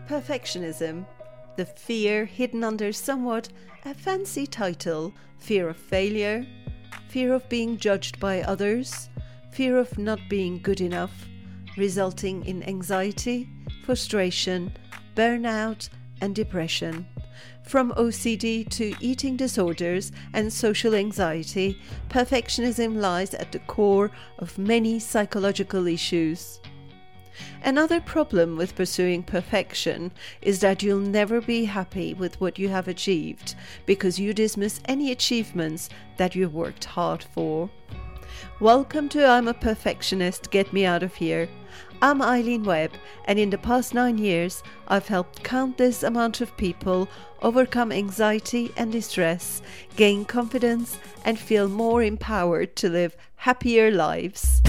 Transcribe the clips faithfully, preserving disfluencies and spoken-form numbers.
Perfectionism, the fear hidden under somewhat a fancy title, fear of failure, fear of being judged by others, fear of not being good enough, resulting in anxiety, frustration, burnout, and depression. From O C D to eating disorders and social anxiety, perfectionism lies at the core of many psychological issues. Another problem with pursuing perfection is that you'll never be happy with what you have achieved because you dismiss any achievements that you've worked hard for. Welcome to I'm a Perfectionist, Get Me Out of Here. I'm Eileen Webb, and in the past nine years, I've helped countless amount of people overcome anxiety and distress, gain confidence, and feel more empowered to live happier lives.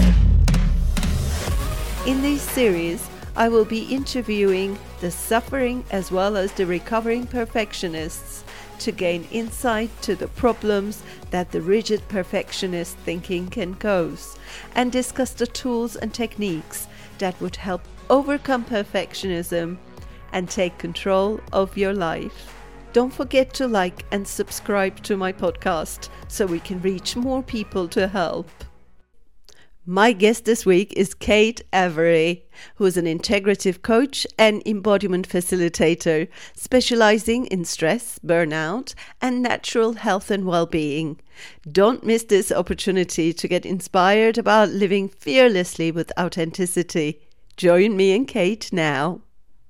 In this series, I will be interviewing the suffering as well as the recovering perfectionists to gain insight to the problems that the rigid perfectionist thinking can cause, and discuss the tools and techniques that would help overcome perfectionism and take control of your life. Don't forget to like and subscribe to my podcast so we can reach more people to help. My guest this week is Kate Avery, who is an integrative coach and embodiment facilitator, specializing in stress, burnout, and natural health and well-being. Don't miss this opportunity to get inspired about living fearlessly with authenticity. Join me and Kate now.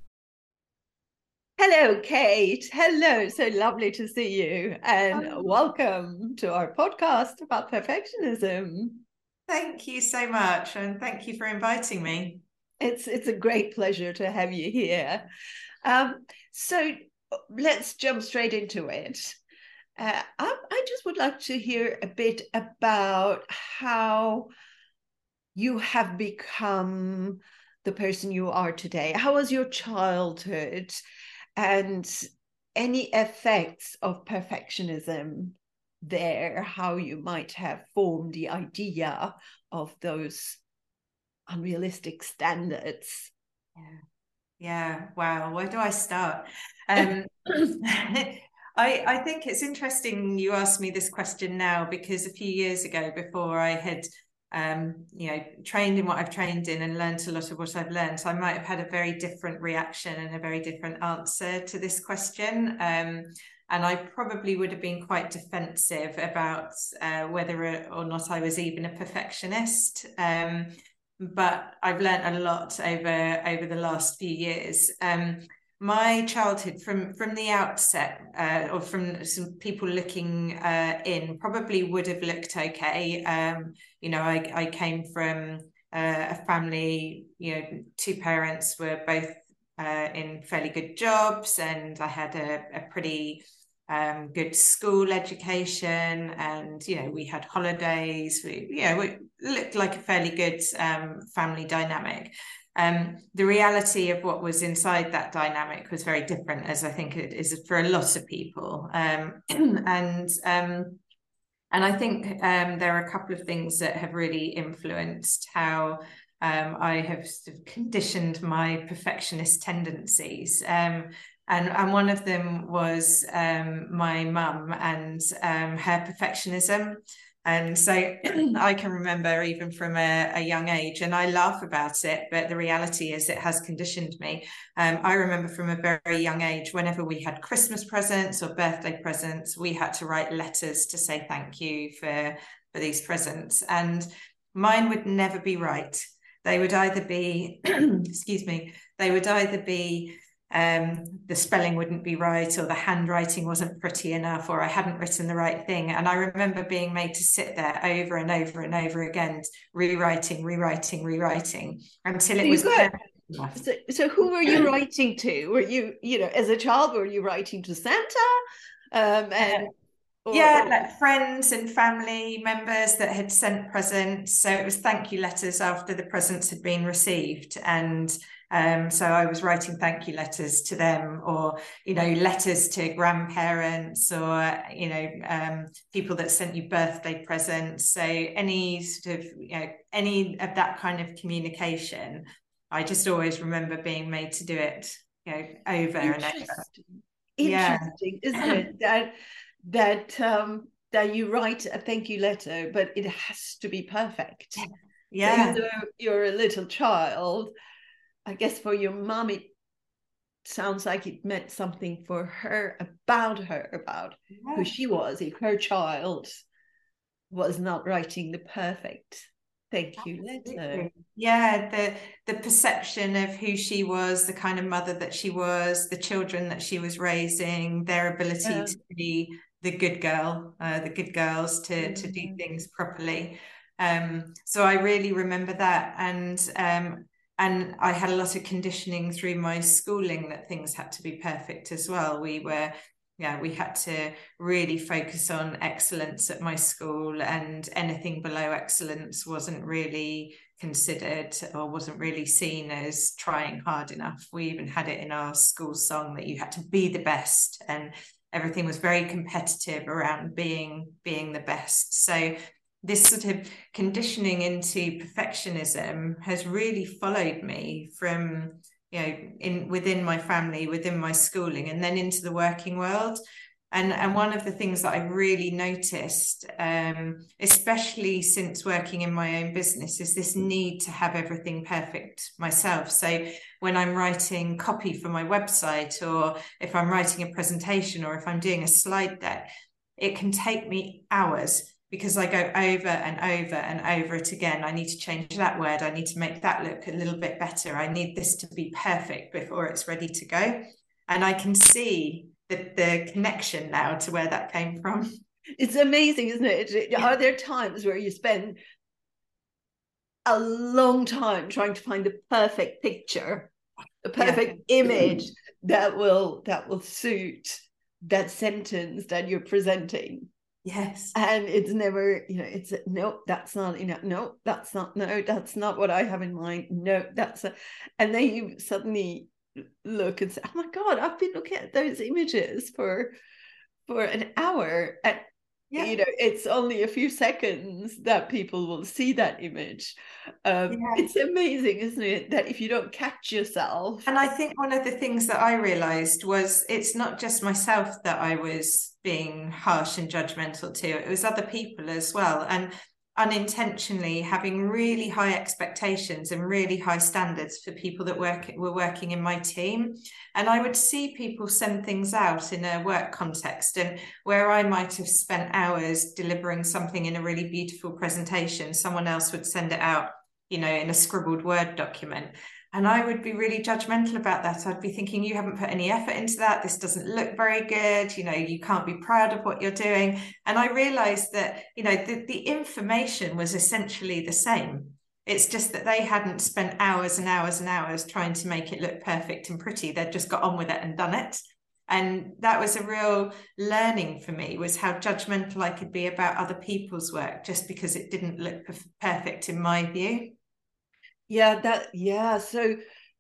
Hello, Kate. Hello. So lovely to see you. And Oh. Welcome to our podcast about perfectionism. Thank you so much, and thank you for inviting me. It's it's a great pleasure to have you here. Um, so let's jump straight into it. Uh, I, I just would like to hear a bit about how you have become the person you are today. How was your childhood, and any effects of perfectionism there, how you might have formed the idea of those unrealistic standards. Yeah, yeah. Wow. Where do I start? Um, I I think it's interesting you asked me this question now, because a few years ago, before I had um, you know, trained in what I've trained in and learned a lot of what I've learned, I might have had a very different reaction and a very different answer to this question. Um, And I probably would have been quite defensive about uh, whether or not I was even a perfectionist. Um, but I've learned a lot over, over the last few years. Um, my childhood, from, from the outset, uh, or from some people looking uh, in, probably would have looked okay. Um, you know, I, I came from uh, a family, you know, two parents were both uh, in fairly good jobs, and I had a, a pretty Um, good school education, and you know, we had holidays. We, you know, we looked like a fairly good um, family dynamic. Um, the reality of what was inside that dynamic was very different, as I think it is for a lot of people. Um, and um, and I think um, there are a couple of things that have really influenced how um, I have sort of conditioned my perfectionist tendencies. Um, And, and one of them was um, my mum and um, her perfectionism. And so I can remember even from a, a young age, and I laugh about it, but the reality is it has conditioned me. Um, I remember from a very young age, whenever we had Christmas presents or birthday presents, we had to write letters to say thank you for, for these presents. And mine would never be right. They would either be, excuse me, they would either be, Um, the spelling wouldn't be right, or the handwriting wasn't pretty enough, or I hadn't written the right thing. And I remember being made to sit there over and over and over again, rewriting, rewriting, rewriting until it was perfect enough. So, so who were you writing to? Were you, you know, as a child, were you writing to Santa? Um, and Or, yeah, like friends and family members that had sent presents. So it was thank you letters after the presents had been received. And um, so I was writing thank you letters to them, or, you know, letters to grandparents, or, you know, um, people that sent you birthday presents. So any sort of, you know, any of that kind of communication, I just always remember being made to do it you know, over and over. Interesting. Yeah. Interesting, isn't it? That that um that you write a thank you letter, but it has to be perfect. So Yeah. even though you're a little child, I guess for your mom it sounds like it meant something for her, about her, about Yeah. who she was, if her child was not writing the perfect thank you letter. Yeah, the the perception of who she was, the kind of mother that she was, the children that she was raising, their ability Yeah. to be the good girl, uh, the good girls to Yeah. to do things properly. Um, so I really remember that, and um, and I had a lot of conditioning through my schooling that things had to be perfect as well. We were Yeah, we had to really focus on excellence at my school, and anything below excellence wasn't really considered or wasn't really seen as trying hard enough. We even had it in our school song that you had to be the best, and everything was very competitive around being being the best. So this sort of conditioning into perfectionism has really followed me from, you know, in within my family, within my schooling, and then into the working world. And, and one of the things that I really noticed, um, especially since working in my own business, is this need to have everything perfect myself. So when I'm writing copy for my website, or if I'm writing a presentation, or if I'm doing a slide deck, it can take me hours, because I go over and over and over it again. I need to change that word. I need to make that look a little bit better. I need this to be perfect before it's ready to go. And I can see the, the connection now to where that came from. It's amazing, isn't it? Are there times where you spend a long time trying to find the perfect picture, the perfect yeah. image that will that will suit that sentence that you're presenting? Yes. And it's never, you know, it's no, that's not, you know, no, that's not, no, that's not what I have in mind. No, that's a, and then you suddenly look and say, oh my God, I've been looking at those images for for an hour. And yeah. you know, it's only a few seconds that people will see that image. Um, yeah. It's amazing, isn't it, that if you don't catch yourself. And I think one of the things that I realized was it's not just myself that I was being harsh and judgmental to, it was other people as well. And unintentionally having really high expectations and really high standards for people that work were working in my team. And I would see people send things out in a work context, and where I might have spent hours delivering something in a really beautiful presentation, someone else would send it out, you know, in a scribbled Word document. And I would be really judgmental about that. I'd be thinking, you haven't put any effort into that. This doesn't look very good. You know, you can't be proud of what you're doing. And I realized that, you know, the, the information was essentially the same. It's just that they hadn't spent hours and hours and hours trying to make it look perfect and pretty. They'd just got on with it and done it. And that was a real learning for me, was how judgmental I could be about other people's work just because it didn't look perfect in my view. Yeah, that, yeah. So,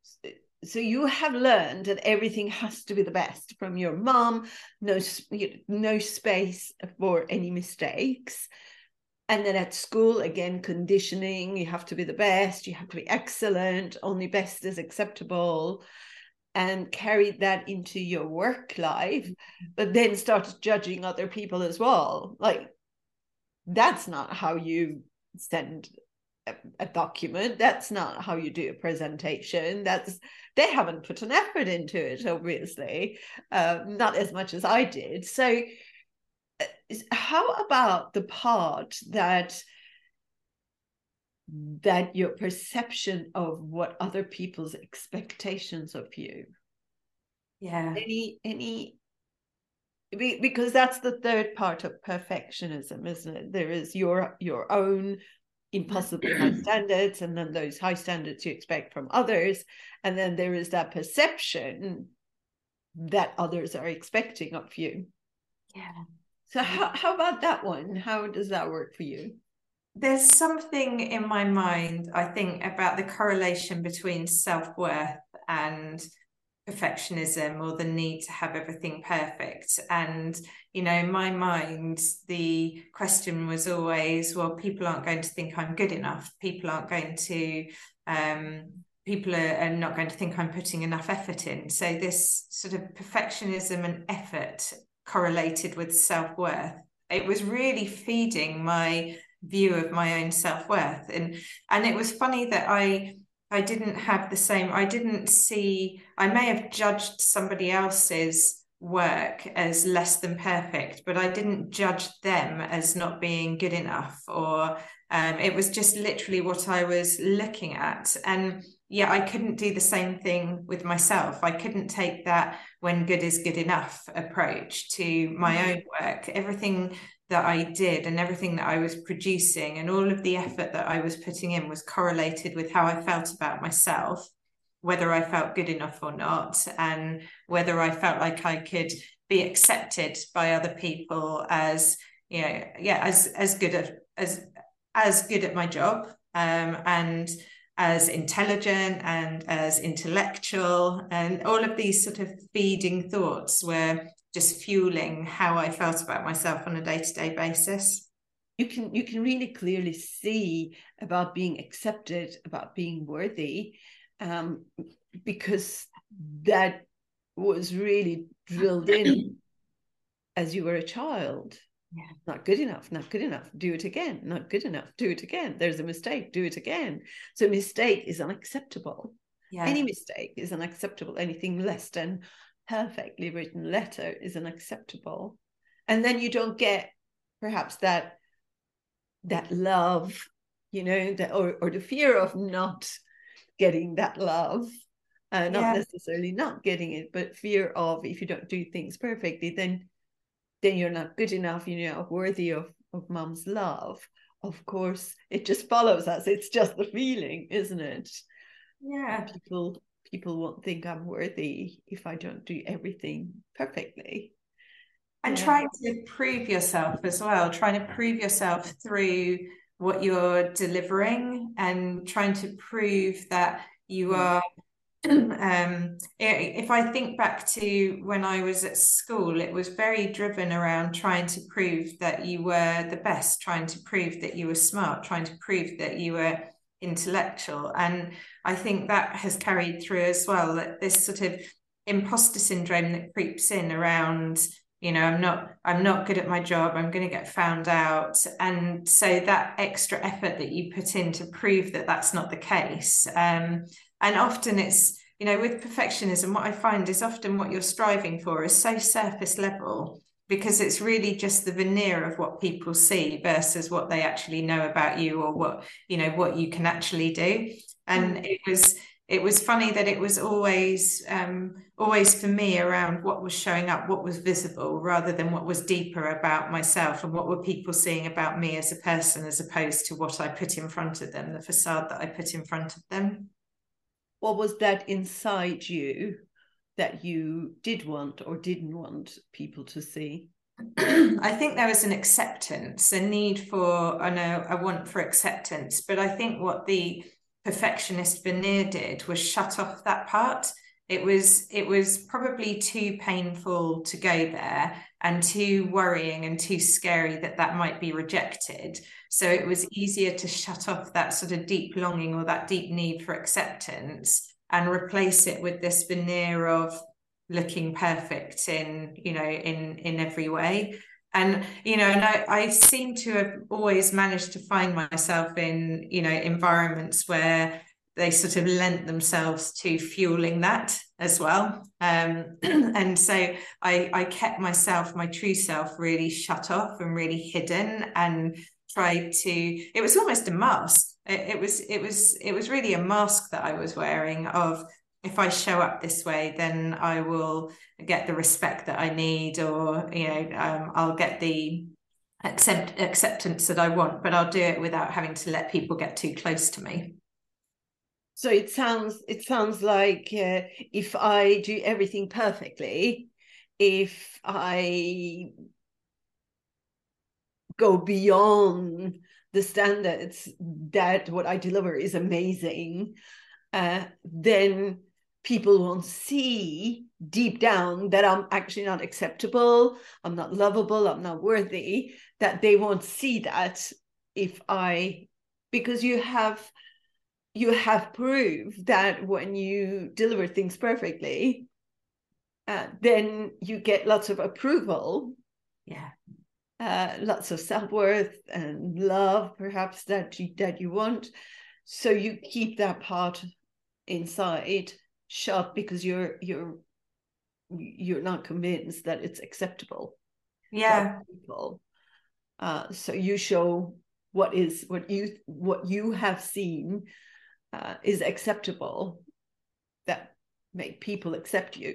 so you have learned that everything has to be the best from your mom, no, no space for any mistakes. And then at school, again, conditioning, you have to be the best, you have to be excellent, only best is acceptable, and carried that into your work life, but then started judging other people as well. Like, that's not how you send a, a document. That's not how you do a presentation. That's, they haven't put an effort into it, obviously, uh, not as much as I did. So how about the part that that your perception of what other people's expectations of you? Yeah. Any any because that's the third part of perfectionism, isn't it? There is your your own impossibly high standards, and then those high standards you expect from others, and then there is that perception that others are expecting of you. Yeah. So how, how about that one? How does that work for you? There's something in my mind, I think, about the correlation between self-worth and perfectionism, or the need to have everything perfect. And, you know, in my mind, the question was always, well, people aren't going to think I'm good enough. People aren't going to, um, people are, are not going to think I'm putting enough effort in. So this sort of perfectionism and effort correlated with self-worth. It was really feeding my view of my own self-worth. And and it was funny that I I didn't have the same, I didn't see, I may have judged somebody else's work as less than perfect, but I didn't judge them as not being good enough, or um, it was just literally what I was looking at. And yeah, I couldn't do the same thing with myself. I couldn't take that when good is good enough approach to my mm-hmm. own work. Everything that I did and everything that I was producing and all of the effort that I was putting in was correlated with how I felt about myself, whether I felt good enough or not, and whether I felt like I could be accepted by other people as, you know, yeah, as as good at as as good at my job, um, and as intelligent and as intellectual, and all of these sort of feeding thoughts were just fueling how I felt about myself on a day-to-day basis. You can you can really clearly see about being accepted, about being worthy, um, because that was really drilled in as you were a child. Yeah. Not good enough, not good enough, do it again, not good enough, do it again. There's a mistake, do it again. So mistake is unacceptable. Yeah. Any mistake is unacceptable. Anything less than perfectly written letter is unacceptable. And then you don't get perhaps that that love, you know, that or, or the fear of not getting that love. Uh, not yeah. necessarily not getting it, but fear of, if you don't do things perfectly, then then you're not good enough, you're not worthy of, of mom's love. Of course, it just follows us. It's just the feeling, isn't it? Yeah. People people won't think I'm worthy if I don't do everything perfectly. And yeah. trying to prove yourself as well, trying to prove yourself through what you're delivering and trying to prove that you are um if I think back to when I was at school, it was very driven around trying to prove that you were the best, trying to prove that you were smart, trying to prove that you were intellectual. And I think that has carried through as well, that this sort of imposter syndrome that creeps in around, you know, I'm not I'm not good at my job, I'm going to get found out. And so that extra effort that you put in to prove that that's not the case. Um, and often it's, you know, with perfectionism, what I find is often what you're striving for is so surface level, because it's really just the veneer of what people see versus what they actually know about you, or what, you know, what you can actually do. And mm. it was it was funny that it was always um, always for me around what was showing up, what was visible, rather than what was deeper about myself and what were people seeing about me as a person, as opposed to what I put in front of them, the facade that I put in front of them. What was that inside you that you did want or didn't want people to see? I think there was an acceptance, a need for, I know, a want for acceptance. But I think what the perfectionist veneer did was shut off that part. It was, it was probably too painful to go there, and too worrying and too scary that that might be rejected. So it was easier to shut off that sort of deep longing or that deep need for acceptance and replace it with this veneer of looking perfect in, you know, in, in every way. And, you know, and I, I seem to have always managed to find myself in, you know, environments where they sort of lent themselves to fueling that as well. Um, and so I, I kept myself, my true self, really shut off and really hidden, and tried to, it was almost a mask. It, it was, it was, it was really a mask that I was wearing of, if I show up this way, then I will get the respect that I need, or, you know, um, I'll get the accept, acceptance that I want, but I'll do it without having to let people get too close to me. So it sounds it sounds like uh, if I do everything perfectly, if I go beyond the standards that what I deliver is amazing, uh, then people won't see deep down that I'm actually not acceptable, I'm not lovable, I'm not worthy, that they won't see that if I, because you have you have proof that when you deliver things perfectly, uh, then you get lots of approval. Yeah. Uh, lots of self-worth and love, perhaps, that you, that you want. So you keep that part inside shut because you're you're you're not convinced that it's acceptable. Yeah. To people. Uh, so you show what is what you what you have seen uh, is acceptable, that make people accept you.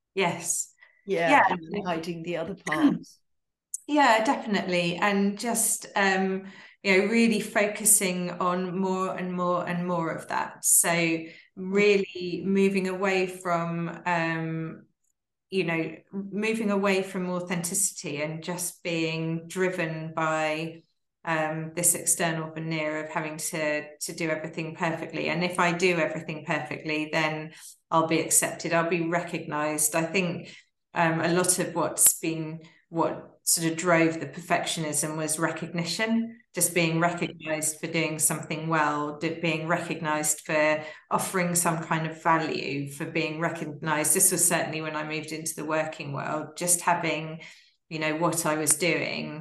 Yes. Yeah, Yeah. and then hiding the other parts. Yeah, definitely. And just, um, you know, really focusing on more and more and more of that. So really moving away from, um, you know, moving away from authenticity and just being driven by um, this external veneer of having to to do everything perfectly. And if I do everything perfectly, then I'll be accepted. I'll be recognized. I think um, a lot of what's been what sort of drove the perfectionism was recognition, just being recognized for doing something well, being recognized for offering some kind of value, for being recognized. This was certainly when I moved into the working world, just having, you know, what I was doing,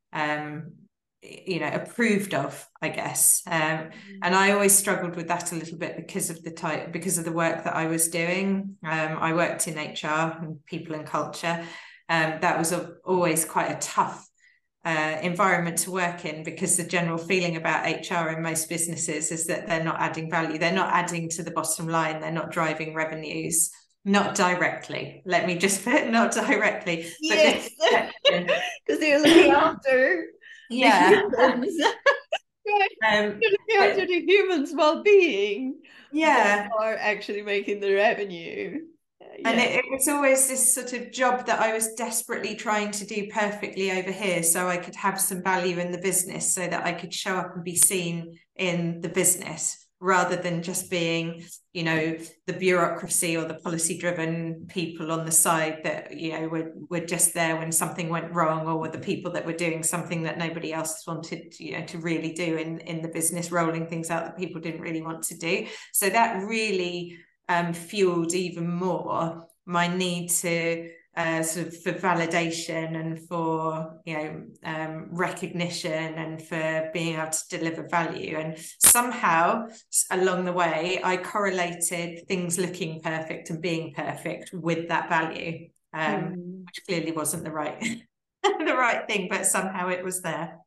um, you know, approved of, I guess. Um, and I always struggled with that a little bit because of the type, because of the work that I was doing. Um, I worked in H R and people and culture. Um, that was a, always quite a tough uh, environment to work in, because the general feeling about H R in most businesses is that they're not adding value. They're not adding to the bottom line. They're not driving revenues, not directly. Let me just put not directly. Yes, because they're looking after yeah. the humans. Right. Um, They're looking after but, the humans' well-being. Yeah. They are actually making the revenue. Yeah. And it, it was always this sort of job that I was desperately trying to do perfectly over here, so I could have some value in the business, so that I could show up and be seen in the business, rather than just being, you know, the bureaucracy or the policy-driven people on the side that, you know, were, were just there when something went wrong, or were the people that were doing something that nobody else wanted, you know, to really do in, in the business, rolling things out that people didn't really want to do. So that really Um, fueled even more my need to uh, sort of for validation and for, you know, um, recognition and for being able to deliver value. And somehow along the way, I correlated things looking perfect and being perfect with that value, um, mm. which clearly wasn't the right the right thing, but somehow it was there.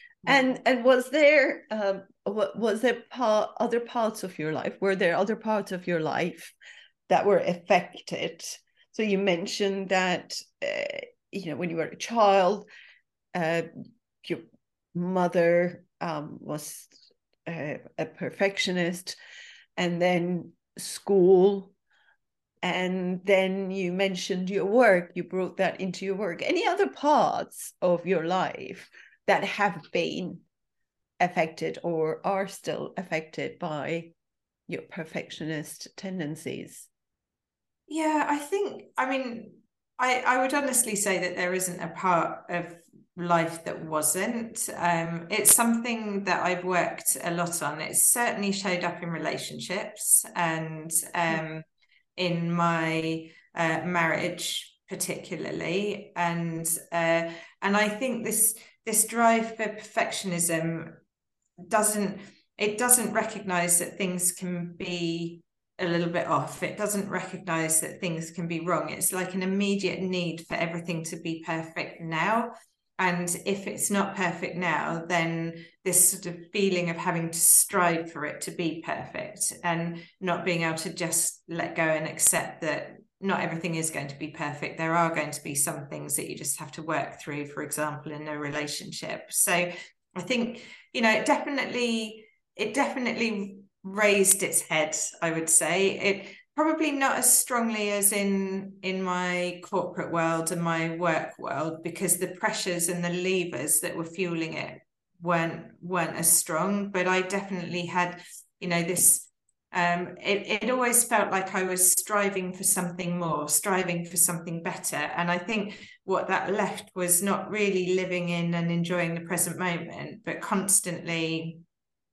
And and was there um, was there part, other parts of your life? Were there other parts of your life that were affected? So you mentioned that uh, you know, when you were a child, uh, your mother um, was a, a perfectionist, and then school, and then you mentioned your work. You brought that into your work. Any other parts of your life that have been affected or are still affected by your perfectionist tendencies? Yeah, I think, I mean, I, I would honestly say that there isn't a part of life that wasn't. Um, it's something that I've worked a lot on. It's certainly showed up in relationships and um, in my uh, marriage particularly. And uh, and I think this this drive for perfectionism doesn't it doesn't recognize that things can be a little bit off. It doesn't recognize that things can be wrong. It's like an immediate need for everything to be perfect now. And if it's not perfect now, then this sort of feeling of having to strive for it to be perfect and not being able to just let go and accept that not everything is going to be perfect. There are going to be some things that you just have to work through, for example, in a relationship. So I think, you know, it definitely, it definitely raised its head, I would say. It probably not as strongly as in in my corporate world and my work world, because the pressures and the levers that were fueling it weren't weren't as strong. But I definitely had, you know, this um it, it always felt like I was striving for something more, striving for something better. And I think what that left was not really living in and enjoying the present moment, but constantly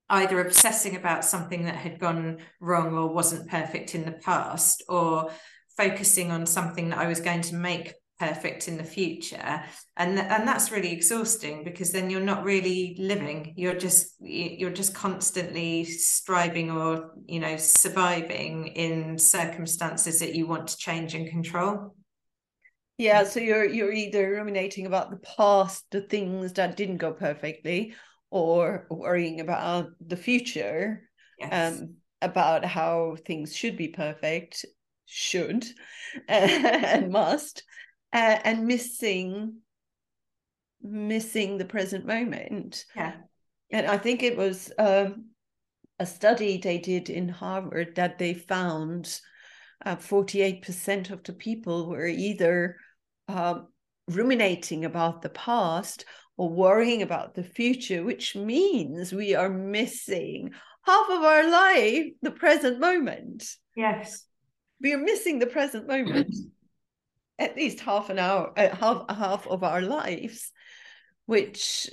either obsessing about something that had gone wrong or wasn't perfect in the past, or focusing on something that I was going to make perfect in the future. And th- and that's really exhausting, because then you're not really living. You're just you're just constantly striving, or, you know, surviving in circumstances that you want to change and control. Yeah, so you're you're either ruminating about the past, the things that didn't go perfectly, or worrying about the future, Yes. um, about how things should be perfect, should, and must, uh, and missing missing the present moment. Yeah. And I think it was um, a study they did in Harvard that they found uh, forty-eight percent of the people were either um, ruminating about the past or worrying about the future, which means we are missing half of our life, the present moment. Yes. We are missing the present moment at least half an hour, uh, half half of our lives, which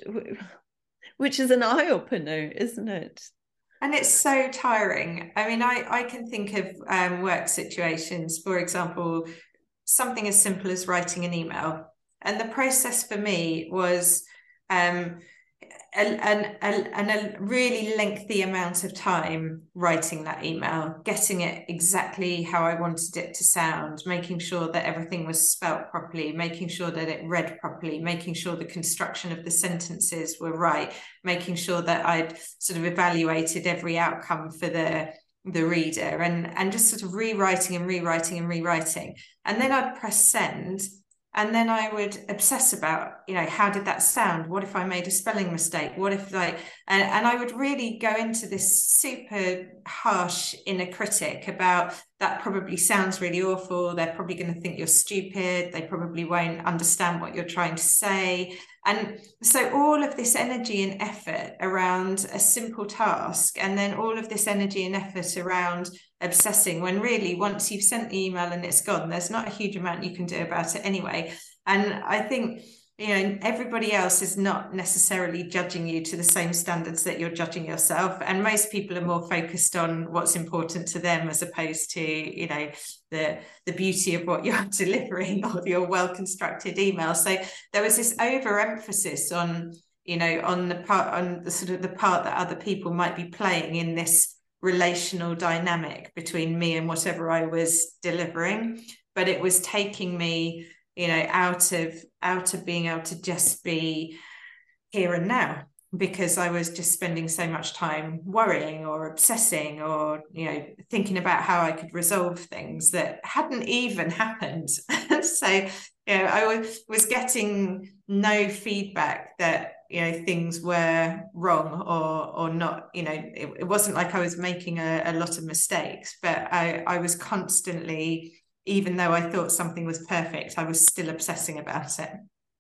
which is an eye opener, isn't it? And it's so tiring. I mean, I, I can think of um, work situations, for example, something as simple as writing an email. And the process for me was um, and and a really lengthy amount of time writing that email, getting it exactly how I wanted it to sound, making sure that everything was spelt properly, making sure that it read properly, making sure the construction of the sentences were right, making sure that I'd sort of evaluated every outcome for the the reader, and and just sort of rewriting and rewriting and rewriting. And then I'd press send. And then I would obsess about, you know, how did that sound? What if I made a spelling mistake? What if like, and, and I would really go into this super harsh inner critic about that probably sounds really awful. They're probably going to think you're stupid. They probably won't understand what you're trying to say. And so all of this energy and effort around a simple task, and then all of this energy and effort around obsessing, when really once you've sent the email and it's gone, there's not a huge amount you can do about it anyway. And I think, you know, everybody else is not necessarily judging you to the same standards that you're judging yourself. And most people are more focused on what's important to them, as opposed to, you know, the the beauty of what you're delivering or your well-constructed email. So there was this overemphasis on, you know, on the part, on the sort of the part that other people might be playing in this relational dynamic between me and whatever I was delivering. But it was taking me, you know, out of out of being able to just be here and now, because I was just spending so much time worrying or obsessing, or, you know, thinking about how I could resolve things that hadn't even happened. So, you know, I was, was getting no feedback that, you know, things were wrong or or not. You know, it, it wasn't like I was making a, a lot of mistakes, but I, I was constantly, even though I thought something was perfect, I was still obsessing about it.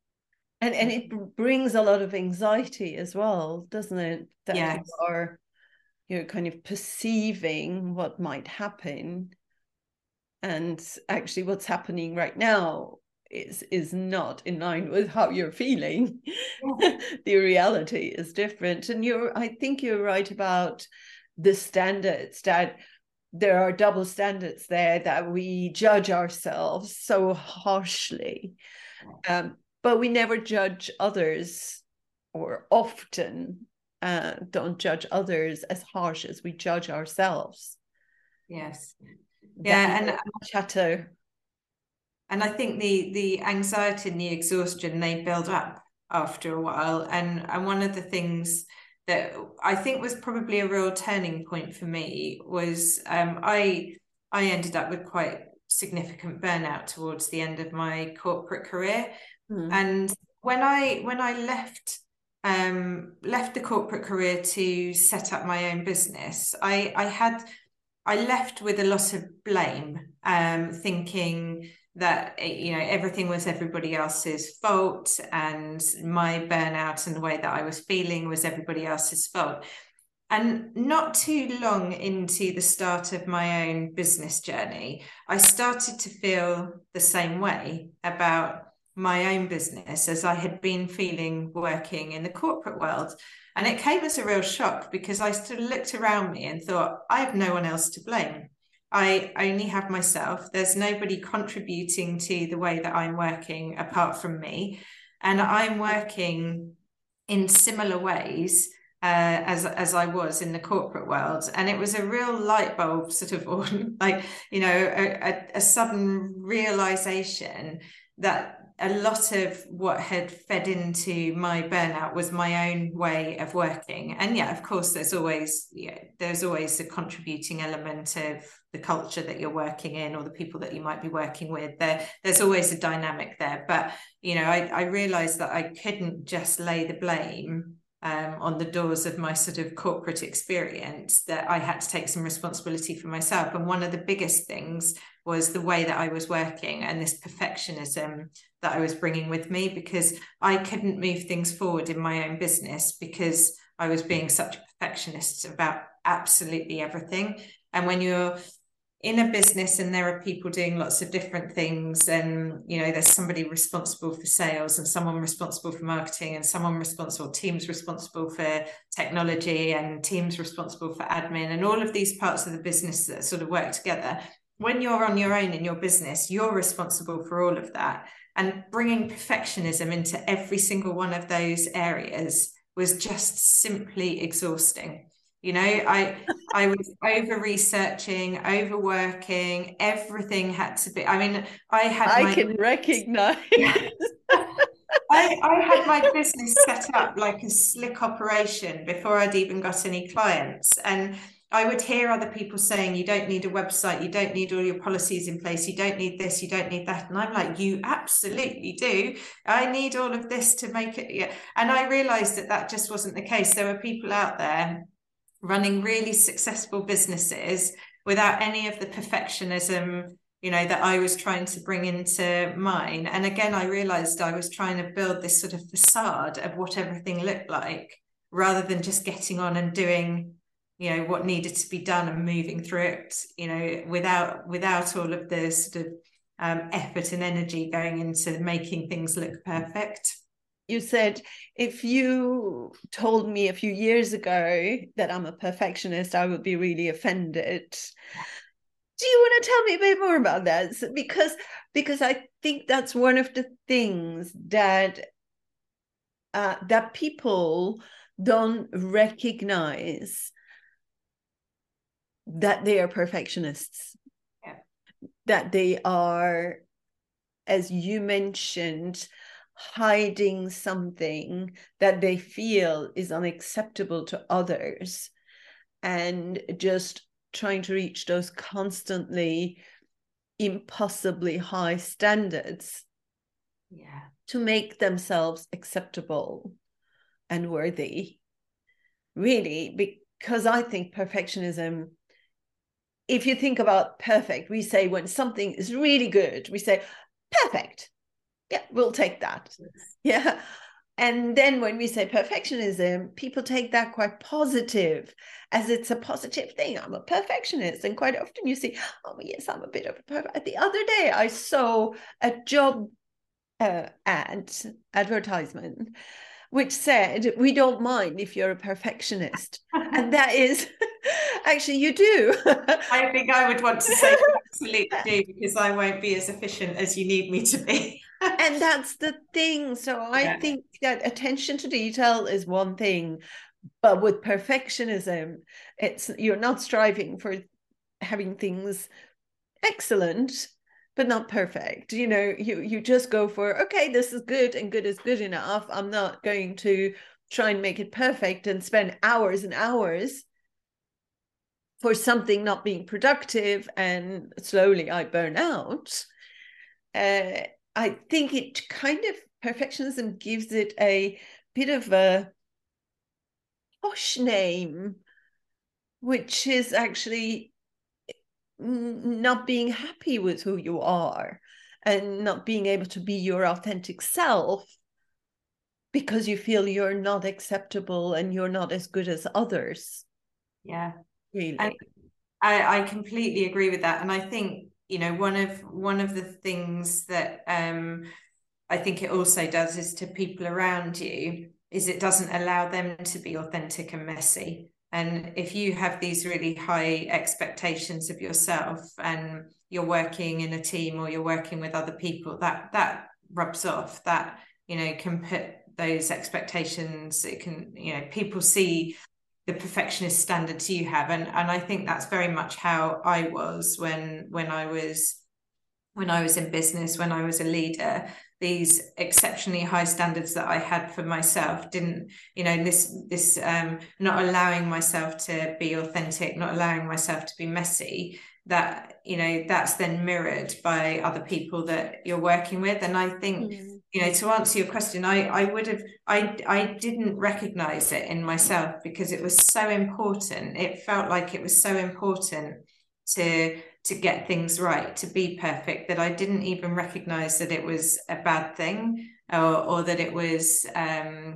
And and it brings a lot of anxiety as well, doesn't it? That Yes. you are you're kind of perceiving what might happen, and actually what's happening right now is is not in line with how you're feeling. Yeah. The reality is different. And you're I think you're right about the standards, that there are double standards there, that we judge ourselves so harshly. Um, but we never judge others, or often uh, don't judge others as harsh as we judge ourselves. Yes. Yeah, and chateau. And I think the the anxiety and the exhaustion, they build up after a while. And and one of the things that I think was probably a real turning point for me was um, I I ended up with quite significant burnout towards the end of my corporate career. Mm. And when I when I left um, left the corporate career to set up my own business, I I had I left with a lot of blame, um, thinking that, you know, everything was everybody else's fault, and my burnout and the way that I was feeling was everybody else's fault. And not too long into the start of my own business journey, I started to feel the same way about my own business as I had been feeling working in the corporate world. And it came as a real shock, because I sort of looked around me and thought, I have no one else to blame. I only have myself. There's nobody contributing to the way that I'm working apart from me. And I'm working in similar ways uh, as as I was in the corporate world. And it was a real light bulb sort of, like, you know, a, a sudden realization that a lot of what had fed into my burnout was my own way of working. And yeah, of course, there's always, yeah, there's always a contributing element of the culture that you're working in, or the people that you might be working with. There, there's always a dynamic there. But, you know, I, I realized that I couldn't just lay the blame um, on the doors of my sort of corporate experience, that I had to take some responsibility for myself. And one of the biggest things was the way that I was working, and this perfectionism that I was bringing with me, because I couldn't move things forward in my own business because I was being such a perfectionist about absolutely everything. And when you're in a business and there are people doing lots of different things, and, you know, there's somebody responsible for sales, and someone responsible for marketing, and someone responsible, teams responsible for technology, and teams responsible for admin, and all of these parts of the business that sort of work together. When you're on your own in your business, you're responsible for all of that. And bringing perfectionism into every single one of those areas was just simply exhausting. You know, I I was over researching, overworking. Everything had to be. I mean, I had. I my, can recognize. I, I had my business set up like a slick operation before I'd even got any clients. And I would hear other people saying, you don't need a website, you don't need all your policies in place, you don't need this, you don't need that. And I'm like, you absolutely do. I need all of this to make it. Yeah. And I realized that that just wasn't the case. There were people out there running really successful businesses without any of the perfectionism, you know, that I was trying to bring into mine. And again, I realized I was trying to build this sort of facade of what everything looked like, rather than just getting on and doing, you know, what needed to be done and moving through it, you know, without without all of the sort of um, effort and energy going into making things look perfect. You said, if you told me a few years ago that I'm a perfectionist, I would be really offended. Do you want to tell me a bit more about that? Because, because I think that's one of the things that uh, that people don't recognize, that they are perfectionists, yeah. that they are, as you mentioned, hiding something that they feel is unacceptable to others, and just trying to reach those constantly impossibly high standards, yeah, to make themselves acceptable and worthy. Really, because I think perfectionism, if you think about perfect, we say when something is really good, we say perfect. Yeah, we'll take that. Yeah. And then when we say perfectionism, people take that quite positive, as it's a positive thing. I'm a perfectionist. And quite often you see, oh, yes, I'm a bit of a perfect. The other day I saw a job uh, ad, advertisement, which said, we don't mind if you're a perfectionist. And that is, actually, you do. I think I would want to say absolutely do, because I won't be as efficient as you need me to be. And that's the thing. So I yeah. think that attention to detail is one thing, but with perfectionism, it's, you're not striving for having things excellent, but not perfect. You know, you you just go for, okay, this is good, and good is good enough. I'm not going to try and make it perfect and spend hours and hours for something not being productive, and slowly I burn out. Uh, I think it kind of, perfectionism gives it a bit of a posh name, which is actually not being happy with who you are, and not being able to be your authentic self, because you feel you're not acceptable and you're not as good as others. Yeah. Really. And I, I completely agree with that. And I think, you know, one of one of the things that um I think it also does is to people around you, is it doesn't allow them to be authentic and messy. And if you have these really high expectations of yourself and you're working in a team or you're working with other people, that that rubs off. That, you know, can put those expectations, it can, you know, people see the perfectionist standards you have. And, and I think that's very much how I was when when I was when I was in business, when I was a leader. These exceptionally high standards that I had for myself didn't, you know, this, this um, not allowing myself to be authentic, not allowing myself to be messy, that, you know, that's then mirrored by other people that you're working with. And I think, mm. you know, to answer your question, I, I would have, I, I didn't recognize it in myself because it was so important. It felt like it was so important to to get things right, to be perfect, that I didn't even recognize that it was a bad thing, or, or that it was um,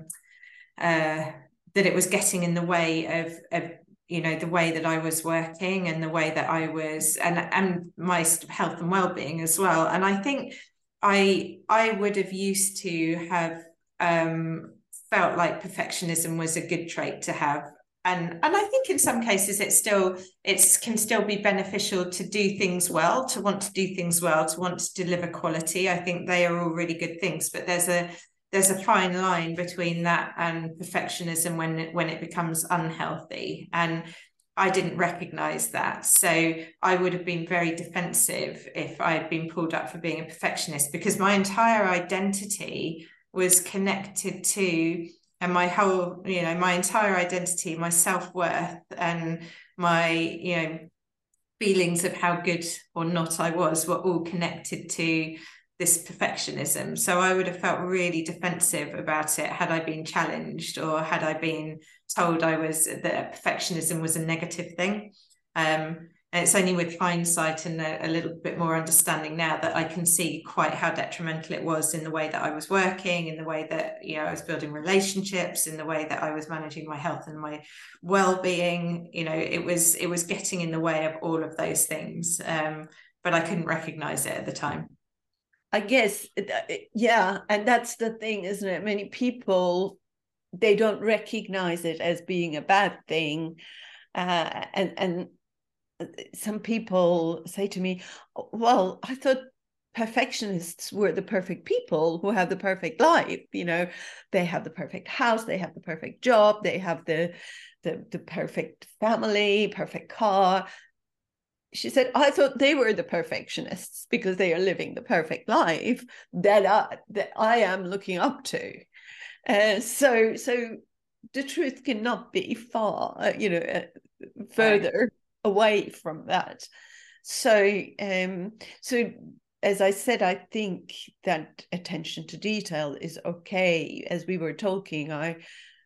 uh, that it was getting in the way of, of, you know, the way that I was working and the way that I was, and and my health and well-being as well. And I think I I would have used to have um, felt like perfectionism was a good trait to have. And, and I think in some cases it's still it can still be beneficial to do things well, to want to do things well, to want to deliver quality. I think they are all really good things, but there's a there's a fine line between that and perfectionism when it, when it becomes unhealthy. And I didn't recognize that, so I would have been very defensive if I had been pulled up for being a perfectionist, because my entire identity was connected to. And my whole, you know, my entire identity, my self-worth and my, you know, feelings of how good or not I was were all connected to this perfectionism. So I would have felt really defensive about it had I been challenged, or had I been told I was, that perfectionism was a negative thing. Um, and it's only with hindsight and a, a little bit more understanding now that I can see quite how detrimental it was in the way that I was working, in the way that, you know, I was building relationships, in the way that I was managing my health and my well-being. You know, it was it was getting in the way of all of those things, um, but I couldn't recognize it at the time. I guess, yeah, and that's the thing, isn't it? Many people, they don't recognize it as being a bad thing, uh, and and. Some people say to me, well, I thought perfectionists were the perfect people who have the perfect life. You know, they have the perfect house, they have the perfect job, they have the, the, the perfect family, perfect car. She said, I thought they were the perfectionists because they are living the perfect life that I, that I am looking up to. Uh, so, so the truth cannot be far, you know, uh, further. Right. Away from that. So um so as I said, I think that attention to detail is okay. As we were talking, I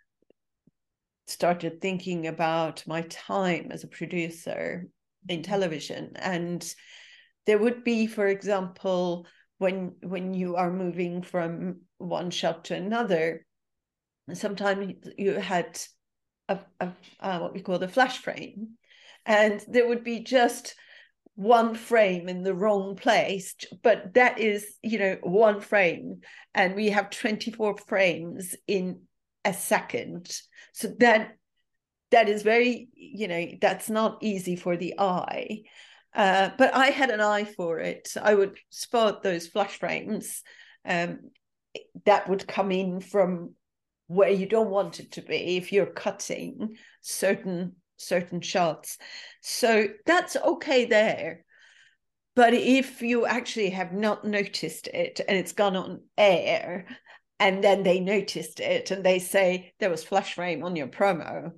started thinking about my time as a producer in television, and there would be, for example, when when you are moving from one shot to another, sometimes you had a, a, a what we call the flash frame. And there would be just one frame in the wrong place, but that is, you know, one frame, and we have twenty-four frames in a second. So that that is very, you know, that's not easy for the eye. Uh, but I had an eye for it. I would spot those flash frames um, that would come in from where you don't want it to be if you're cutting certain certain shots. So that's okay there. But if you actually have not noticed it and it's gone on air, and then they noticed it and they say there was flash frame on your promo,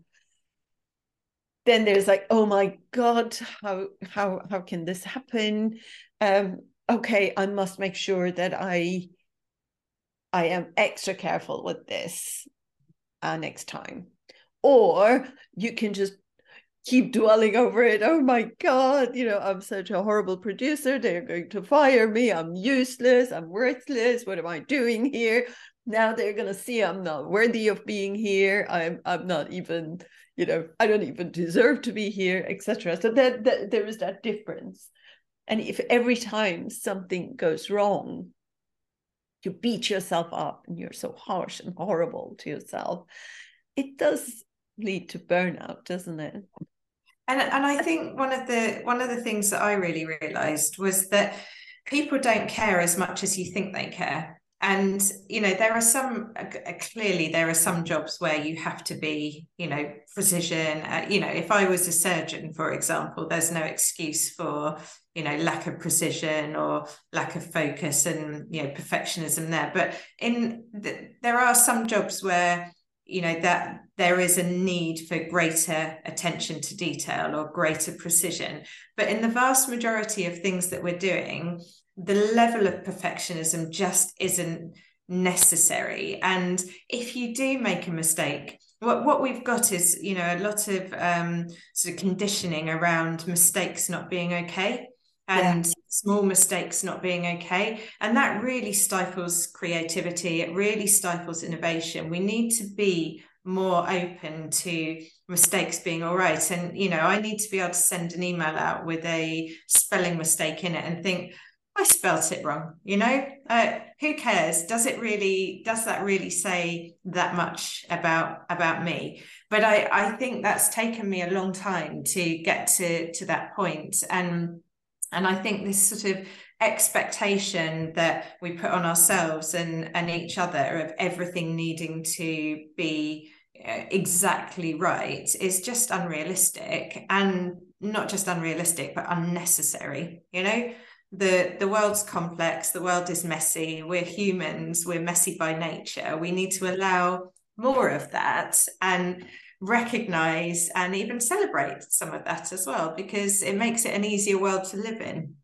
then there's like, oh my God, how how how can this happen? Um, okay, I must make sure that I I am extra careful with this uh, next time. Or you can just keep dwelling over it. Oh my God, you know, I'm such a horrible producer. They're going to fire me. I'm useless. I'm worthless. What am I doing here? Now they're going to see I'm not worthy of being here. I'm I'm not even, you know, I don't even deserve to be here, et cetera. So that, that there is that difference. And if every time something goes wrong, you beat yourself up and you're so harsh and horrible to yourself, it does lead to burnout, doesn't it? And and I think one of the one of the things that I really realized was that people don't care as much as you think they care. And, you know, there are some, uh, clearly there are some jobs where you have to be, you know, precision. Uh, you know, if I was a surgeon, for example, there's no excuse for, you know, lack of precision or lack of focus and, you know, perfectionism there. But in the, there are some jobs where, you know, that there is a need for greater attention to detail or greater precision. But in the vast majority of things that we're doing, the level of perfectionism just isn't necessary. And if you do make a mistake, what, what we've got is, you know, a lot of um, sort of conditioning around mistakes not being okay, and yeah. small mistakes not being okay. And that really stifles creativity. It really stifles innovation. We need to be more open to mistakes being all right. And, you know, I need to be able to send an email out with a spelling mistake in it and think, I spelt it wrong, you know, uh, who cares? Does it really, does that really say that much about, about me? But I, I think that's taken me a long time to get to, to that point. And, and I think this sort of expectation that we put on ourselves and, and each other of everything needing to be exactly right is just unrealistic, and not just unrealistic, but unnecessary, you know? The, the world's complex, the world is messy, we're humans, we're messy by nature. We need to allow more of that and recognize and even celebrate some of that as well, because it makes it an easier world to live in.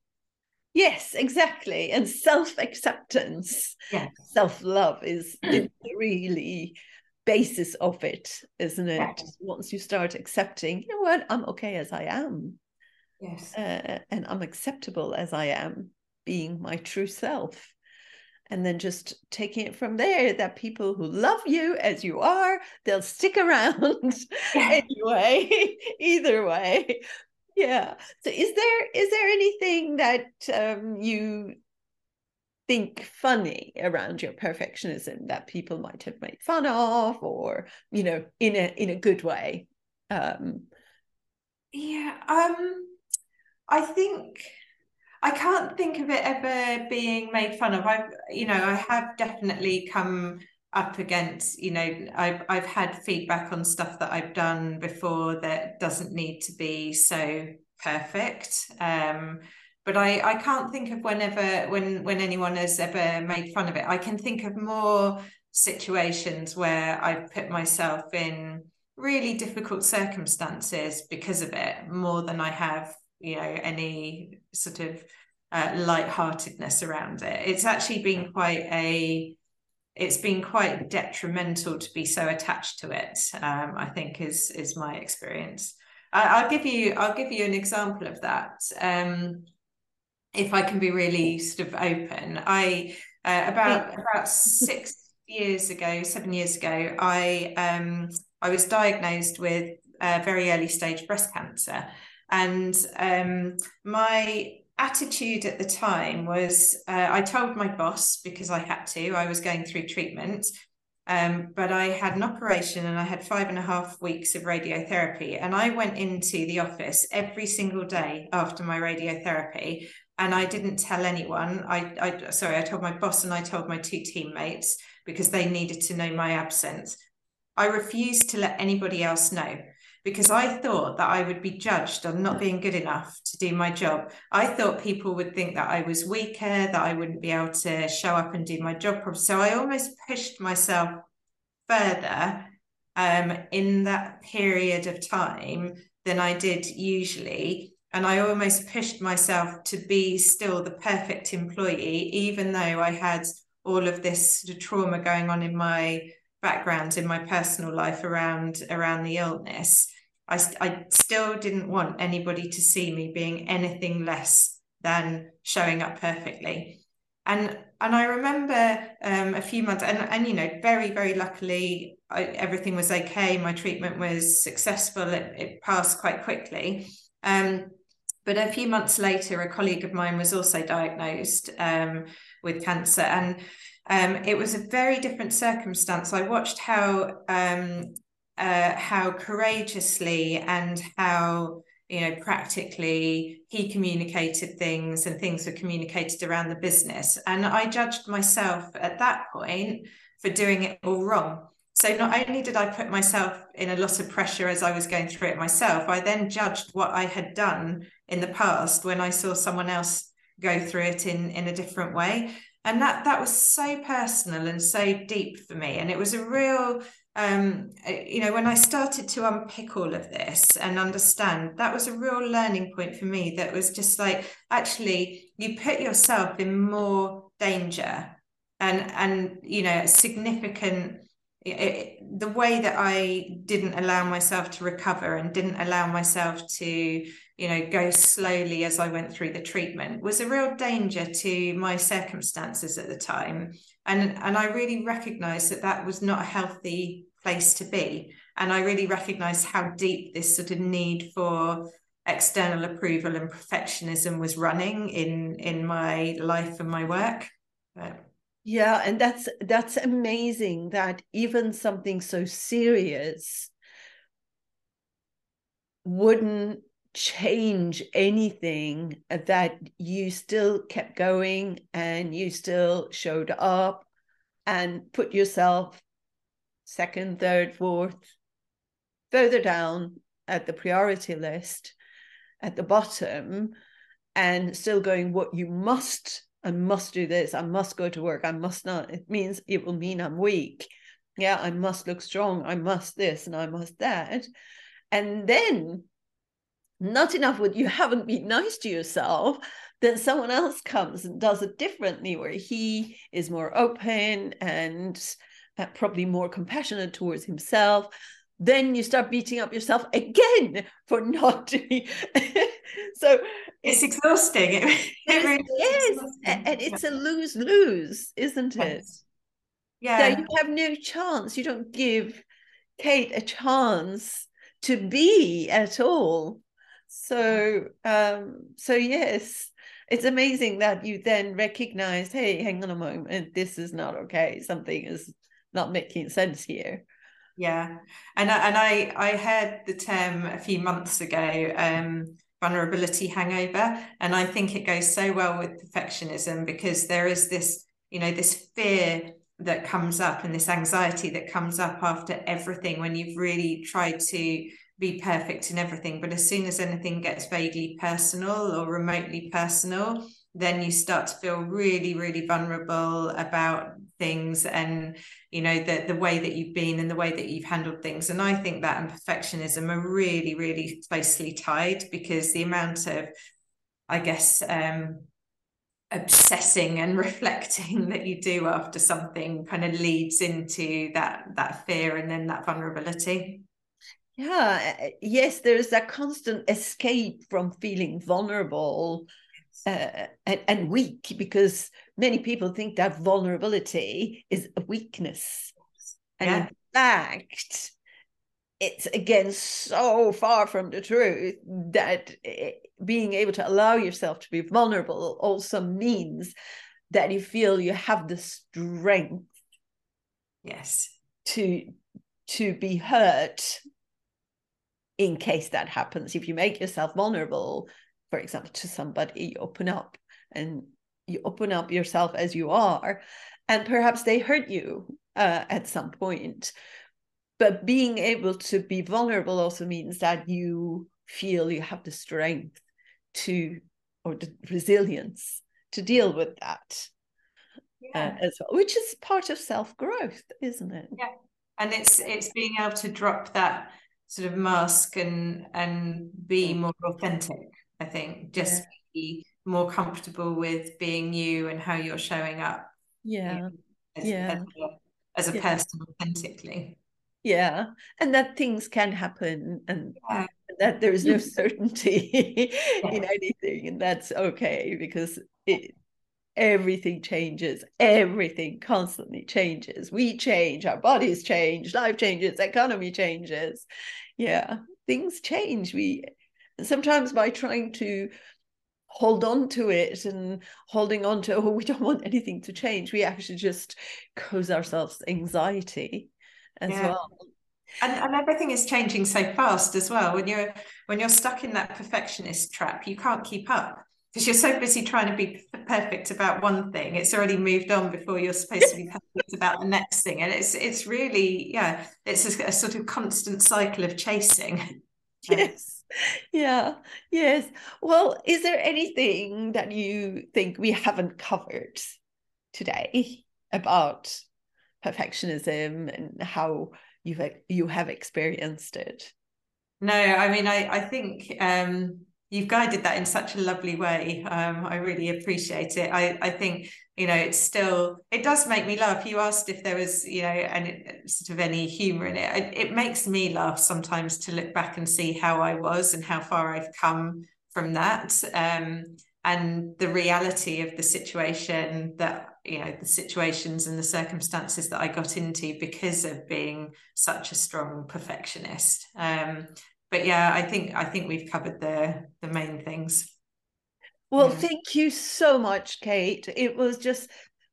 Yes, exactly. And self-acceptance, yeah. self-love is, is the really basis of it, isn't it? Yeah. Once you start accepting, you know what, I'm okay as I am. Yes. Uh, and I'm acceptable as I am, being my true self. And then just taking it from there, that people who love you as you are, they'll stick around yeah. anyway, either way. Yeah. So is there is there anything that um, you think funny around your perfectionism that people might have made fun of, or, you know, in a in a good way? Um, yeah. Um. I think I can't think of it ever being made fun of. I've, you know, I have definitely come up against, you know, I've I've had feedback on stuff that I've done before that doesn't need to be so perfect. Um, but I I can't think of whenever when when anyone has ever made fun of it. I can think of more situations where I've put myself in really difficult circumstances because of it, more than I have, you know, any sort of uh, lightheartedness around it. It's actually been quite a, it's been quite detrimental to be so attached to it. Um, I think is is my experience. I, I'll give you, I'll give you an example of that. Um, if I can be really sort of open, I uh, about about six years ago, seven years ago, I um, I was diagnosed with uh, very early stage breast cancer. And um, my attitude at the time was, uh, I told my boss, because I had to, I was going through treatment, um, but I had an operation and I had five and a half weeks of radiotherapy. And I went into the office every single day after my radiotherapy, and I didn't tell anyone. I, I sorry, I told my boss and I told my two teammates because they needed to know my absence. I refused to let anybody else know, because I thought that I would be judged on not being good enough to do my job. I thought people would think that I was weaker, that I wouldn't be able to show up and do my job properly. So I almost pushed myself further um, in that period of time than I did usually. And I almost pushed myself to be still the perfect employee, even though I had all of this sort of trauma going on in my background, in my personal life around around the illness. I, I still didn't want anybody to see me being anything less than showing up perfectly. And and I remember um, a few months, and, and you know, very, very luckily, I, everything was okay. My treatment was successful. It, it passed quite quickly. Um, But a few months later, a colleague of mine was also diagnosed um, with cancer, and um, it was a very different circumstance. I watched how um, uh, how courageously and how, you know, practically he communicated things, and things were communicated around the business. And I judged myself at that point for doing it all wrong. So not only did I put myself in a lot of pressure as I was going through it myself, I then judged what I had done in the past when I saw someone else go through it in, in a different way. And that that was so personal and so deep for me. And it was a real, um, you know, when I started to unpick all of this and understand, that was a real learning point for me. That was just like, actually, you put yourself in more danger, and, and you know, significant... It, the way that I didn't allow myself to recover and didn't allow myself to, you know, go slowly as I went through the treatment was a real danger to my circumstances at the time. And, and I really recognized that that was not a healthy place to be. And I really recognized how deep this sort of need for external approval and perfectionism was running in, in my life and my work. But, yeah, and that's that's amazing that even something so serious wouldn't change anything, that you still kept going and you still showed up and put yourself second, third, fourth, further down at the priority list at the bottom, and still going, what you must I must do this. I must go to work. I must not. It means it will mean I'm weak. Yeah, I must look strong. I must this and I must that. And then, not enough with you haven't been nice to yourself, then someone else comes and does it differently, where he is more open and uh, probably more compassionate towards himself. Then you start beating up yourself again for not doing. So it's, it's exhausting. It, it really is, exhausting. And it's a lose-lose, isn't it? Yes. Yeah. So you have no chance. You don't give Kate a chance to be at all. So, um, so yes, it's amazing that you then recognize, hey, hang on a moment, this is not okay. Something is not making sense here. Yeah, and I, and I I heard the term a few months ago, um, vulnerability hangover, and I think it goes so well with perfectionism, because there is this, you know, this fear that comes up and this anxiety that comes up after everything, when you've really tried to be perfect in everything. But as soon as anything gets vaguely personal or remotely personal, then you start to feel really, really vulnerable about things, and, you know, the, the way that you've been and the way that you've handled things. And I think that and perfectionism are really, really closely tied, because the amount of, I guess, um, obsessing and reflecting that you do after something kind of leads into that, that fear and then that vulnerability. Yeah, yes, there's that constant escape from feeling vulnerable uh, and, and weak, because many people think that vulnerability is a weakness. And yeah. in fact, it's again so far from the truth that it, being able to allow yourself to be vulnerable also means that you feel you have the strength, yes, to to be hurt in case that happens. If you make yourself vulnerable, for example, to somebody, you open up and you open up yourself as you are, and perhaps they hurt you uh, at some point. But being able to be vulnerable also means that you feel you have the strength to, or the resilience to deal with that. Yeah. Uh, as well, which is part of self-growth, isn't it? Yeah, and it's it's being able to drop that sort of mask and and be more authentic. I think just yeah. be more comfortable with being you and how you're showing up. Yeah, you know, as, yeah, as a, as a yeah. person authentically. Yeah, and that things can happen, and yeah. that there is no certainty yeah. in anything, and that's okay, because it everything changes, everything constantly changes. We change, our bodies change, life changes, economy changes. Yeah, things change. We sometimes by trying to hold on to it and holding on to, oh, we don't want anything to change, we actually just cause ourselves anxiety as yeah. well. And, and everything is changing so fast as well. When you're when you're stuck in that perfectionist trap, you can't keep up because you're so busy trying to be perfect about one thing. It's already moved on before you're supposed to be perfect about the next thing. And it's it's really, yeah, it's a, a sort of constant cycle of chasing. Yes. Yeah. Yes. Well, is there anything that you think we haven't covered today about perfectionism and how you've you have experienced it? No, I mean, I I think um, you've guided that in such a lovely way. Um, I really appreciate it. I I think, you know, it's still, it does make me laugh. You asked if there was, you know, any sort of any humor in it. It, it makes me laugh sometimes to look back and see how I was and how far I've come from that. Um, and the reality of the situation that, you know, the situations and the circumstances that I got into because of being such a strong perfectionist. Um, but yeah, I think I think we've covered the the main things. Well, yeah. Thank you so much, Kate. It was just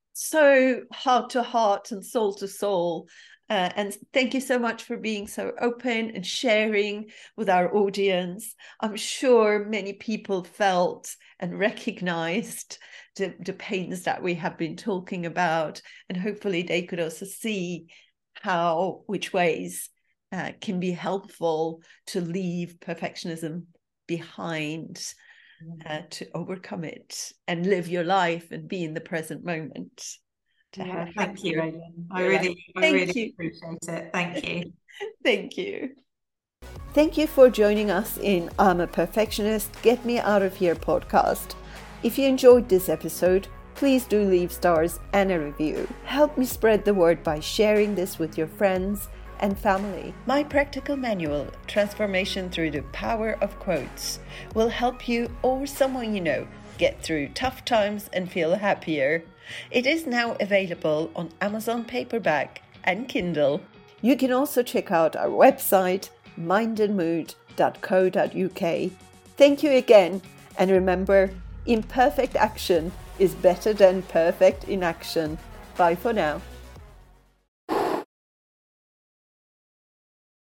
so heart to heart and soul to soul. Uh, and thank you so much for being so open and sharing with our audience. I'm sure many people felt and recognized the, the pains that we have been talking about, and hopefully they could also see how, which ways uh, can be helpful to leave perfectionism behind, uh, to overcome it and live your life and be in the present moment. Yeah, thank you, Aileen. I really, I really appreciate it. Thank you. Thank you. Thank you for joining us in I'm a Perfectionist, Get Me Out of Here podcast. If you enjoyed this episode, please do leave stars and a review. Help me spread the word by sharing this with your friends and family. My practical manual, Transformation Through the Power of Quotes, will help you or someone you know get through tough times and feel happier. It is now available on Amazon paperback and Kindle. You can also check out our website, mind and mood dot co dot uk. Thank you again, and remember, imperfect action is better than perfect inaction. Bye for now.